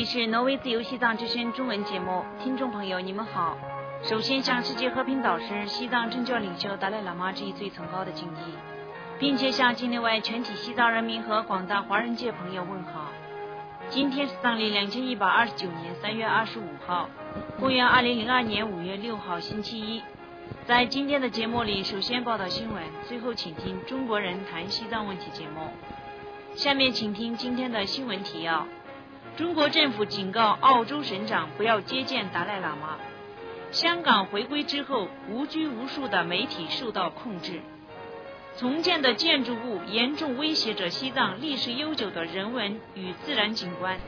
是挪威自由西藏之声中文节目，听众朋友你们好。首先向世界和平导师、西藏政教领袖达赖喇嘛致以最崇高的敬意，并且向境内外全体西藏人民和广大华人界朋友问好。今天是藏历2129年3月25号，公元2002年5月6号星期一。在今天的节目里，首先报道新闻，最后请听中国人谈西藏问题节目。下面请听今天的新闻提要。中国政府警告澳洲省长不要接见达赖喇嘛。香港回归之后，无拘无束的媒体受到控制。重建的建筑物严重威胁着西藏历史悠久的人文与自然景观。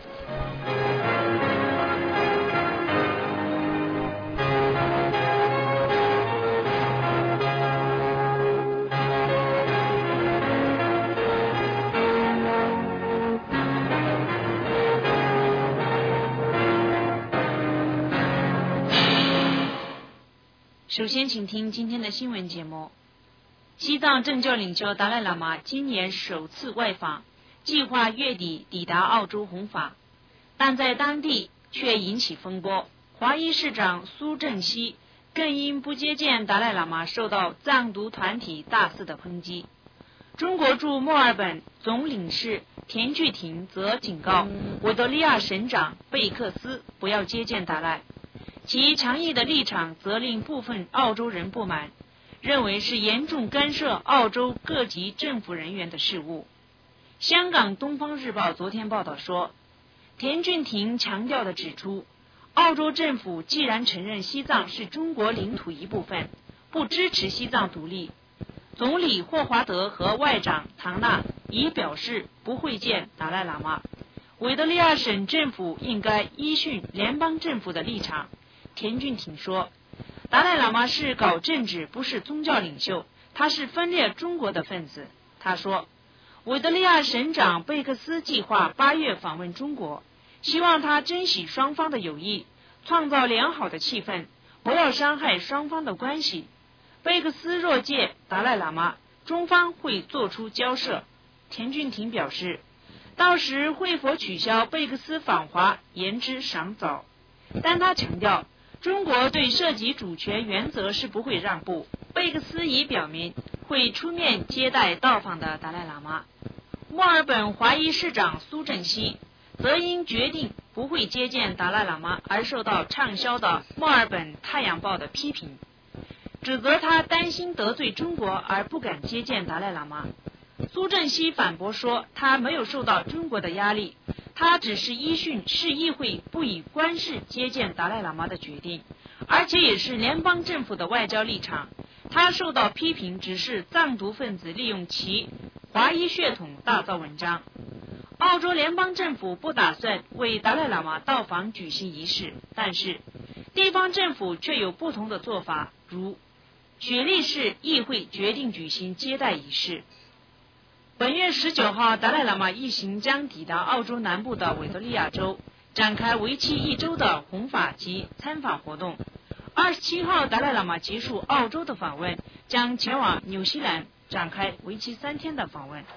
首先请听今天的新闻节目。西藏政教领袖达赖喇嘛今年首次外访，计划月底抵达澳洲弘法，但在当地却引起风波。华裔市长苏正熙更因不接见达赖喇嘛受到藏独团体大肆的抨击。中国驻墨尔本总领事田巨廷则警告维多利亚省长贝克斯不要接见达赖，其强硬的立场则令部分澳洲人不满，认为是严重干涉澳洲各级政府人员的事务。香港东方日报昨天报道说，田俊廷强调地指出，澳洲政府既然承认西藏是中国领土一部分，不支持西藏独立。总理霍华德和外长唐纳已表示不会见达赖喇嘛。维多利亚省政府应该依循联邦政府的立场。田俊廷说，达赖喇嘛是搞政治，不是宗教领袖，他是分裂中国的分子。他说，维多利亚省长贝克斯计划8月访问中国，希望他珍惜双方的友谊，创造良好的气氛，不要伤害双方的关系。贝克斯若见达赖喇嘛，中方会做出交涉。田俊廷表示，到时会否取消贝克斯访华，言之尚早。但他强调，中国对涉及主权原则是不会让步。贝克斯已表明会出面接待到访的达赖喇嘛。墨尔本华裔市长苏正熙则因决定不会接见达赖喇嘛而受到畅销的墨尔本太阳报的批评，指责他担心得罪中国而不敢接见达赖喇嘛。苏正熙反驳说，他没有受到中国的压力，他只是依循市议会不以官事接见达赖喇嘛的决定，而且也是联邦政府的外交立场。他受到批评只是藏独分子利用其华裔血统大造文章。澳洲联邦政府不打算为达赖喇嘛到访举行仪式，但是地方政府却有不同的做法，如雪梨市议会决定举行接待仪式。本月19号，达赖喇嘛一行将抵达澳洲南部的维多利亚州，展开为期1周的弘法及参访活动。27号，达赖喇嘛结束澳洲的访问，将前往纽西兰，展开为期3天的访问。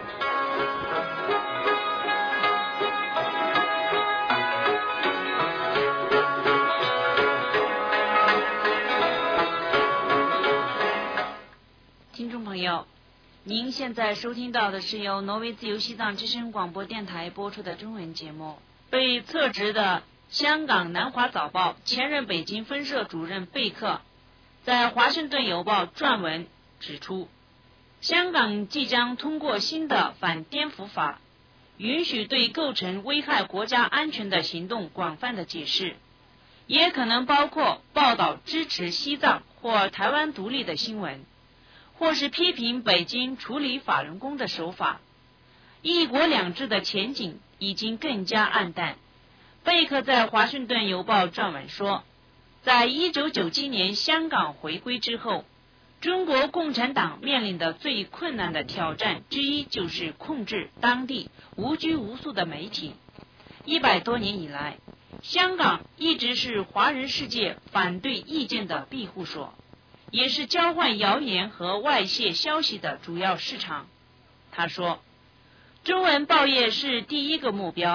听众朋友，您现在收听到的是由挪威自由西藏之声广播电台播出的中文节目。被撤职的香港南华早报前任北京分社主任贝克在华盛顿邮报撰文指出，香港即将通过新的反颠覆法，允许对构成危害国家安全的行动广泛的解释，也可能包括报道支持西藏或台湾独立的新闻，或是批评北京处理法轮功的手法。一国两制的前景已经更加暗淡。贝克在华盛顿邮报撰文说，在1997年香港回归之后，中国共产党面临的最困难的挑战之一就是控制当地无拘无束的媒体。100多年以来，香港一直是华人世界反对意见的庇护所，也是交换谣言和外泄消息的主要市场。他说，中文报业是第一个目标，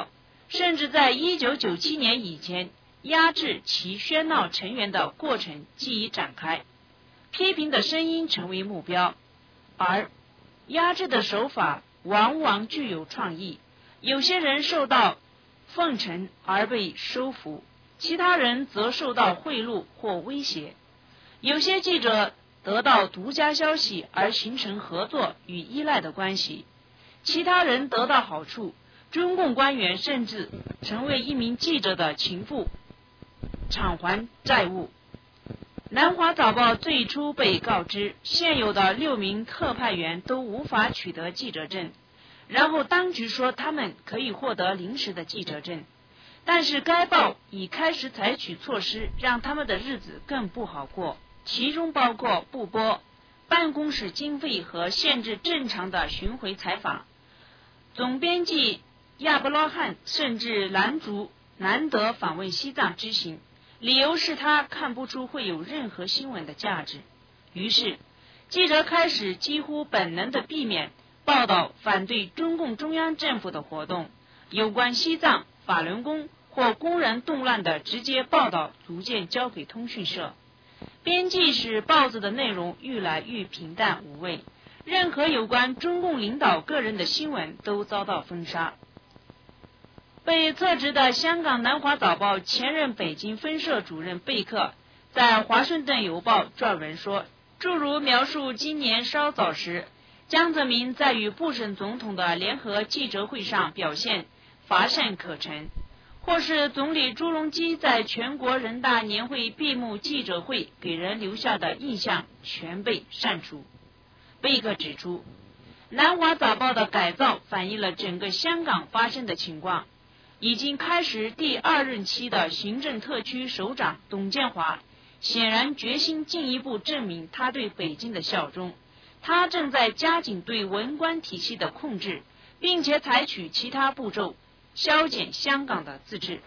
甚至在1997年以前，压制其喧闹成员的过程即已展开，批评的声音成为目标，而压制的手法往往具有创意，有些人受到奉承而被收服，其他人则受到贿赂或威胁，有些记者得到独家消息而形成合作与依赖的关系，其他人得到好处，中共官员甚至成为一名记者的情妇，偿还债务。南华早报最初被告知，现有的6名特派员都无法取得记者证，然后当局说他们可以获得临时的记者证，但是该报已开始采取措施，让他们的日子更不好过，其中包括不拨办公室经费和限制正常的巡回采访。总编辑亚伯拉罕甚至拦阻南德访问西藏之行，理由是他看不出会有任何新闻的价值。于是记者开始几乎本能地避免报道反对中共中央政府的活动，有关西藏、法轮功或工人动乱的直接报道逐渐交给通讯社。编辑使报纸的内容愈来愈平淡无味，任何有关中共领导个人的新闻都遭到封杀。被撤职的香港南华早报前任北京分社主任贝克在华盛顿邮报撰文说，诸如描述今年稍早时江泽民在与布什总统的联合记者会上表现乏善可陈，或是总理朱镕基在全国人大年会闭幕记者会给人留下的印象全被删除。贝克指出，南华早报的改造反映了整个香港发生的情况。已经开始第2任期的行政特区首长董建华显然决心进一步证明他对北京的效忠，他正在加紧对文官体系的控制，并且采取其他步骤削减香港的自治。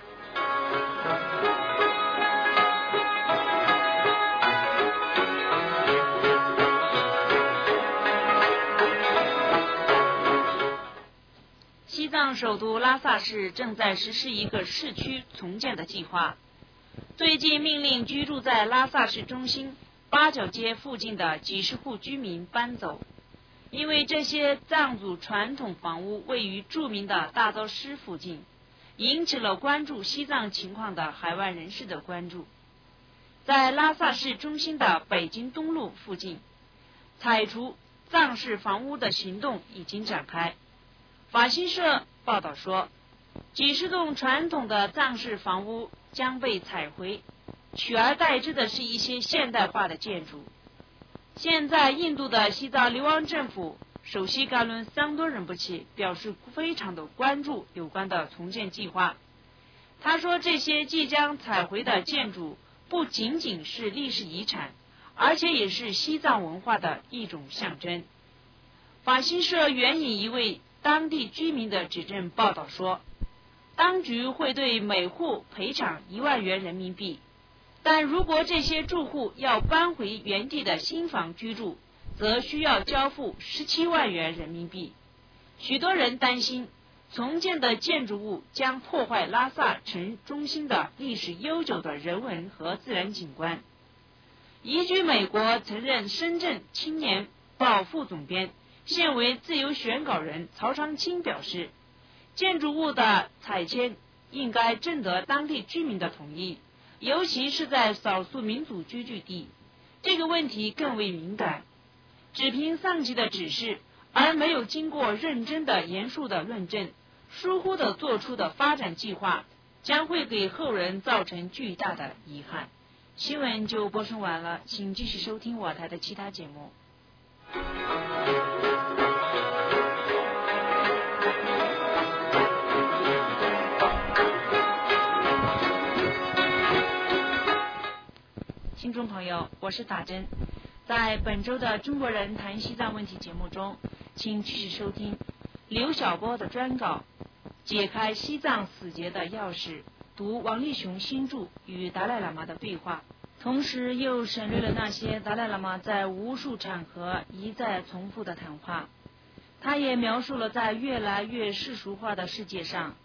西藏首都拉萨市正在实施一个市区重建的计划，最近命令居住在拉萨市中心八角街附近的几十户居民搬走，因为这些藏族传统房屋位于著名的大昭寺附近，引起了关注西藏情况的海外人士的关注。在拉萨市中心的北京东路附近，拆除藏式房屋的行动已经展开。法新社报道说，几十栋传统的藏式房屋将被采回，取而代之的是一些现代化的建筑。现在印度的西藏流亡政府首席干伦桑多仁波切表示非常的关注有关的重建计划。他说，这些即将采回的建筑不仅仅是历史遗产，而且也是西藏文化的一种象征。法新社援引一位当地居民的指证报道说，当局会对每户赔偿1万元人民币，但如果这些住户要搬回原地的新房居住，则需要交付17万元人民币。许多人担心重建的建筑物将破坏拉萨城中心的历史悠久的人文和自然景观。移居美国曾任深圳青年报副总编，现为自由选稿人曹长青表示，建筑物的拆迁应该征得当地居民的同意，尤其是在少数民族居住地，这个问题更为敏感。只凭上级的指示，而没有经过认真的严肃的论证，疏忽的做出的发展计划，将会给后人造成巨大的遗憾。新闻就播送完了，请继续收听我台的其他节目。听众朋友，我是打针。在本周的中国人谈西藏问题节目中，请继续收听刘晓波的专稿，解开西藏死结的钥匙，读王立雄新著与达赖喇嘛的对话，同时又省略了那些达赖喇嘛在无数场合一再重复的谈话。他也描述了在越来越世俗化的世界上，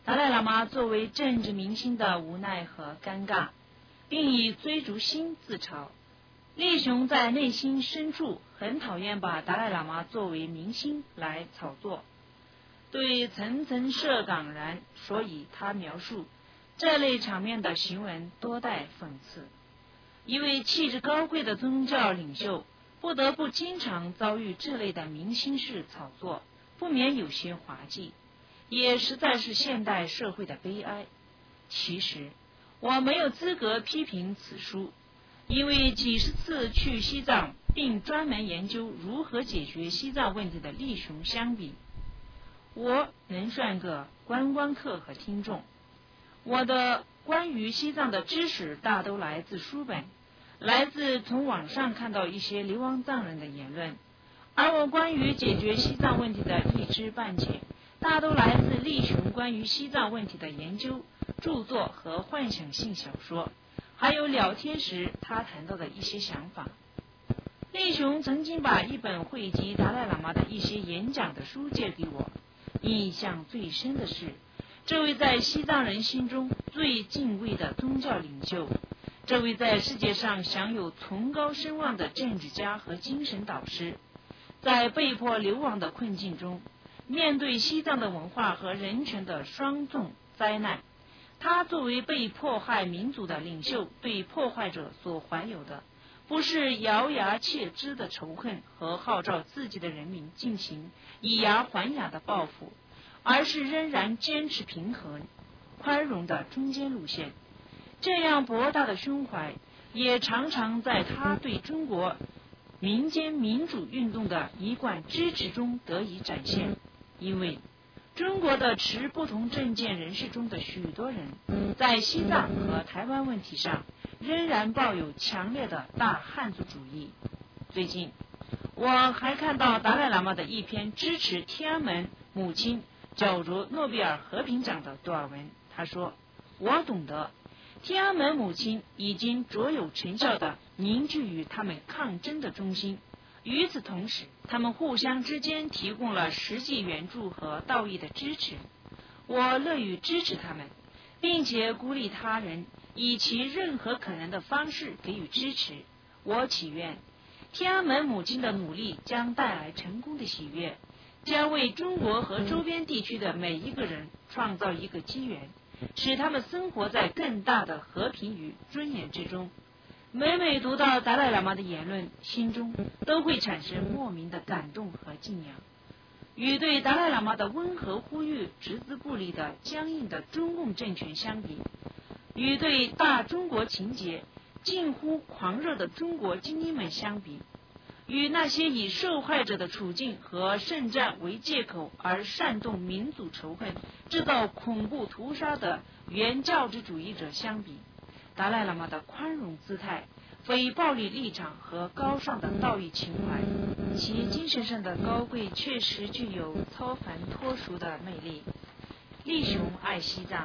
达赖喇嘛作为政治明星的无奈和尴尬，并以追逐星自嘲。利雄在内心深处很讨厌把达赖喇嘛作为明星来炒作，对层层涉港然，所以他描述这类场面的行文多带讽刺。一位气质高贵的宗教领袖不得不经常遭遇这类的明星式炒作，不免有些滑稽，也实在是现代社会的悲哀。其实我没有资格批评此书，因为几十次去西藏并专门研究如何解决西藏问题的利雄相比，我能算个观光客和听众。我的关于西藏的知识大都来自书本，来自从网上看到一些流亡藏人的言论，而我关于解决西藏问题的一知半解，大都来自利雄关于西藏问题的研究、著作和幻想性小说，还有聊天时他谈到的一些想法。利雄曾经把一本汇集达赖喇嘛的一些演讲的书借给我，印象最深的是这位在西藏人心中最敬畏的宗教领袖，这位在世界上享有崇高声望的政治家和精神导师，在被迫流亡的困境中，面对西藏的文化和人权的双重灾难，他作为被迫害民族的领袖，对破坏者所怀有的不是咬牙切齿的仇恨和号召自己的人民进行以牙还牙的报复，而是仍然坚持平衡、宽容的中间路线。这样博大的胸怀，也常常在他对中国民间民主运动的一贯支持中得以展现。因为中国的持不同政见人士中的许多人，在西藏和台湾问题上仍然抱有强烈的大汉族主义。最近我还看到达赖喇嘛的一篇支持天安门母亲角逐诺贝尔和平奖的短文。他说，我懂得天安门母亲已经卓有成效地凝聚于他们抗争的中心，与此同时，他们互相之间提供了实际援助和道义的支持。我乐于支持他们，并且鼓励他人以其任何可能的方式给予支持。我祈愿天安门母亲的努力将带来成功的喜悦，将为中国和周边地区的每一个人创造一个机缘，使他们生活在更大的和平与尊严之中。每每读到达赖喇嘛的言论，心中都会产生莫名的感动和敬仰。与对达赖喇嘛的温和呼吁只字不离的僵硬的中共政权相比，与对大中国情结近乎狂热的中国精英们相比，与那些以受害者的处境和圣战为借口而煽动民族仇恨、制造恐怖屠杀的原教旨主义者相比，达赖喇嘛的宽容姿态、非暴力立场和高尚的道义情怀，其精神上的高贵确实具有超凡脱俗的魅力。利雄爱西藏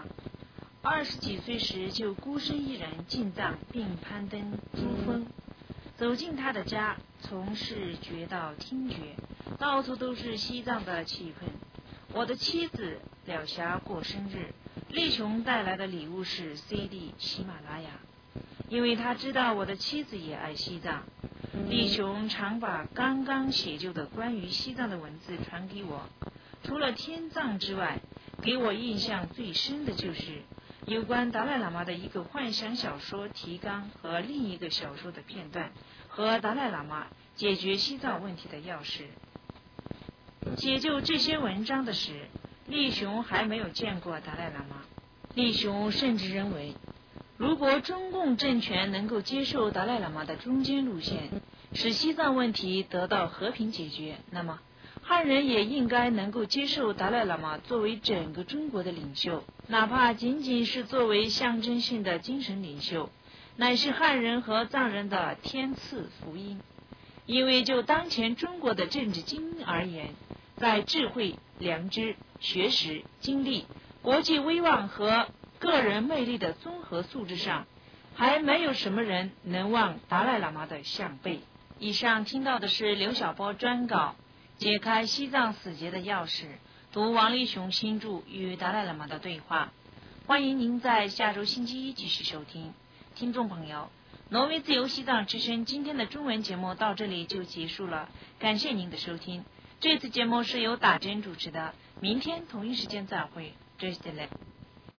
，20几岁时就孤身一人进藏并攀登珠峰。走进他的家，从视觉到听觉，到处都是西藏的气氛。我的妻子了霞过生日，利雄带来的礼物是 CD 喜马拉雅，因为他知道我的妻子也爱西藏。利雄常把刚刚写就的关于西藏的文字传给我。除了天葬之外，给我印象最深的就是有关达赖喇嘛的一个幻想小说提纲和另一个小说的片段，和达赖喇嘛解决西藏问题的钥匙。写就这些文章的时，利雄还没有见过达赖喇嘛。利雄甚至认为，如果中共政权能够接受达赖喇嘛的中间路线，使西藏问题得到和平解决，那么汉人也应该能够接受达赖喇嘛作为整个中国的领袖，哪怕仅仅是作为象征性的精神领袖，乃是汉人和藏人的天赐福音。因为就当前中国的政治精英而言，在智慧、良知、学识、经历、国际威望和个人魅力的综合素质上，还没有什么人能望达赖喇嘛的项背。以上听到的是刘晓波专稿《解开西藏死结的钥匙》， 读王立雄新著与达赖喇嘛的对话。欢迎您在下周星期一继续收听。听众朋友，挪威自由西藏之声今天的中文节目到这里就结束了，感谢您的收听。这次节目是由打针主持的，明天同一时间再会，这是的嘞。